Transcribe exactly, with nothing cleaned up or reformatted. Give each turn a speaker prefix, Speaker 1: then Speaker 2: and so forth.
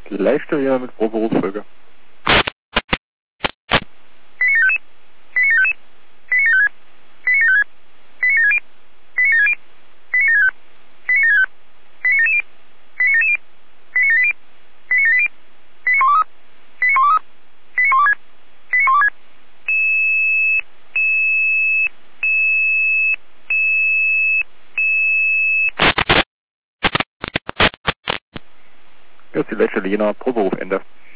Speaker 1: Live-Stelle mit Pro-Berufsfolge. Ja, ist die Live-Stelle Jena, Pro-Beruf, Ende.